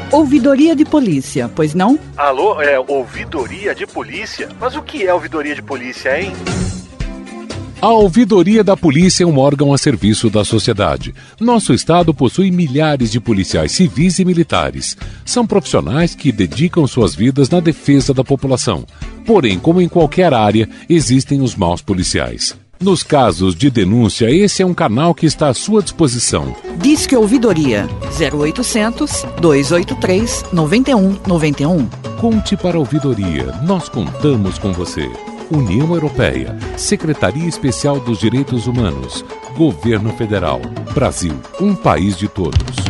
Ouvidoria de polícia, pois não? Alô, ouvidoria de polícia? Mas o que é ouvidoria de polícia, hein? A Ouvidoria da Polícia é um órgão a serviço da sociedade. Nosso estado possui milhares de policiais civis e militares. São profissionais que dedicam suas vidas na defesa da população. Porém, como em qualquer área, existem os maus policiais. Nos casos de denúncia, esse é um canal que está à sua disposição. Disque Ouvidoria 0800 283 9191. Conte para a Ouvidoria, nós contamos com você. União Europeia, Secretaria Especial dos Direitos Humanos, Governo Federal, Brasil, um país de todos.